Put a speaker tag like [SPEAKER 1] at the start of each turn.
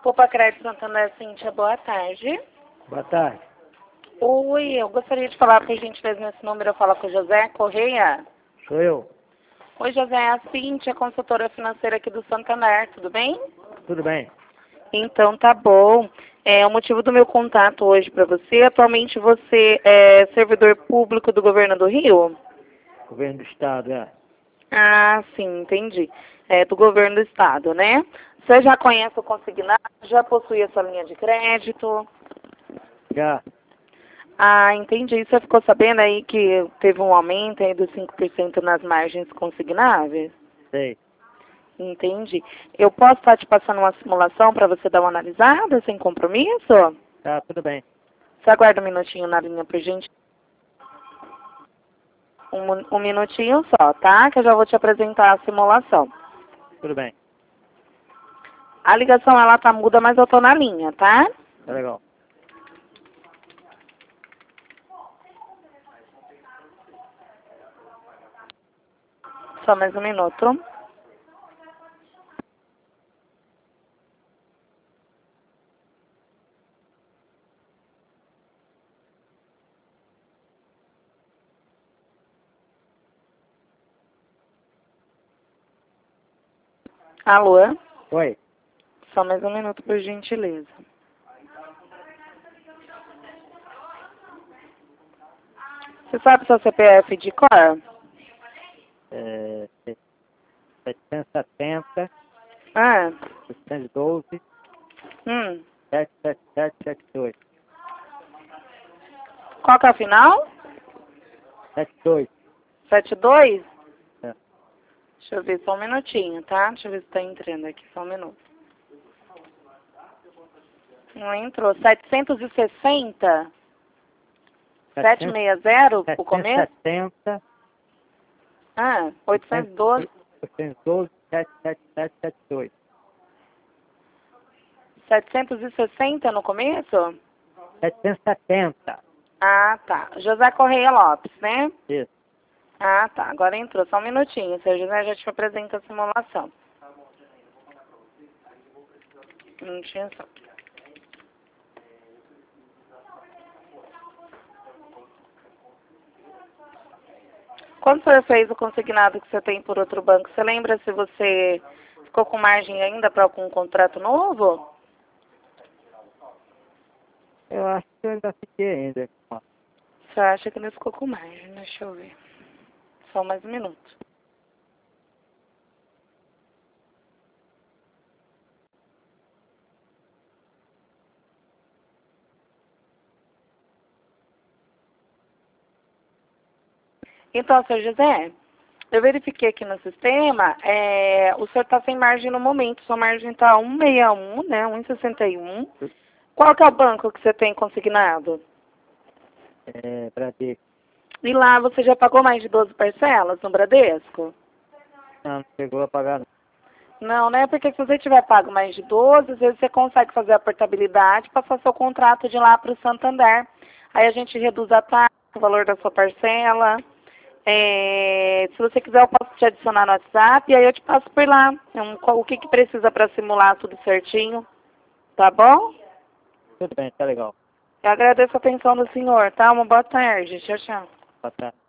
[SPEAKER 1] Poupa Crédito Santander, Cíntia, boa tarde.
[SPEAKER 2] Boa tarde.
[SPEAKER 1] Oi, eu gostaria de falar, por gentileza, nesse número, eu falo com o José Correia.
[SPEAKER 2] Sou eu.
[SPEAKER 1] Oi, José, é a Cíntia, consultora financeira aqui do Santander, tudo bem?
[SPEAKER 2] Tudo bem?
[SPEAKER 1] Então, tá bom. O motivo do meu contato hoje para você, atualmente você é servidor público do Governo do Rio?
[SPEAKER 2] Governo do Estado, é.
[SPEAKER 1] Ah, sim, entendi. É do Governo do Estado, né? Você já conhece o consignado, já possui a sua linha de crédito?
[SPEAKER 2] Já.
[SPEAKER 1] Ah, entendi. Você ficou sabendo aí que teve um aumento aí dos 5% nas margens consignáveis?
[SPEAKER 2] Sei.
[SPEAKER 1] Entendi. Eu posso estar te passando uma simulação para você dar uma analisada, sem compromisso?
[SPEAKER 2] Tá, tudo bem.
[SPEAKER 1] Você aguarda um minutinho na linha, por gente. Um minutinho só, tá? Que eu já vou te apresentar a simulação.
[SPEAKER 2] Tudo bem.
[SPEAKER 1] A ligação, ela tá muda, mas eu tô na linha, tá?
[SPEAKER 2] Tá legal.
[SPEAKER 1] Só mais um minuto. Alô?
[SPEAKER 2] Oi.
[SPEAKER 1] Só mais um minuto, por gentileza. Você sabe seu CPF de cor?
[SPEAKER 2] 770,
[SPEAKER 1] Ah,
[SPEAKER 2] 812,
[SPEAKER 1] hum.
[SPEAKER 2] 77772.
[SPEAKER 1] Qual que é o final?
[SPEAKER 2] 72.
[SPEAKER 1] 72?
[SPEAKER 2] É.
[SPEAKER 1] Deixa eu ver, só um minutinho, tá? Deixa eu ver se tá entrando aqui, só um minuto. Não entrou. 760? 760, o começo?
[SPEAKER 2] 770,
[SPEAKER 1] Ah, 812.
[SPEAKER 2] 812, 77772.
[SPEAKER 1] 760 no começo?
[SPEAKER 2] 770.
[SPEAKER 1] Ah, tá. José Correia Lopes, né?
[SPEAKER 2] Isso.
[SPEAKER 1] Ah, tá. Agora entrou. Só um minutinho. Seu José já te apresenta a simulação. Um minutinho só. Quando você fez o consignado que você tem por outro banco, você lembra se você ficou com margem ainda para algum contrato novo?
[SPEAKER 2] Eu acho que eu ainda fiquei ainda.
[SPEAKER 1] Você acha que não ficou com margem? Deixa eu ver. Só mais um minuto. Então, seu José, eu verifiquei aqui no sistema, o senhor está sem margem no momento. Sua margem está 161, né? 161. Qual que é o banco que você tem consignado?
[SPEAKER 2] Bradesco.
[SPEAKER 1] E lá você já pagou mais de 12 parcelas no Bradesco?
[SPEAKER 2] Não chegou a pagar.
[SPEAKER 1] Não, né? Porque se você tiver pago mais de 12, às vezes você consegue fazer a portabilidade e passar seu contrato de lá para o Santander. Aí a gente reduz a taxa, o valor da sua parcela. Se você quiser, eu posso te adicionar no WhatsApp e aí eu te passo por lá. O que precisa para simular tudo certinho. Tá bom?
[SPEAKER 2] Tudo bem, tá legal.
[SPEAKER 1] Eu agradeço a atenção do senhor, tá? Uma boa tarde. Tchau, tchau.
[SPEAKER 2] Boa tarde.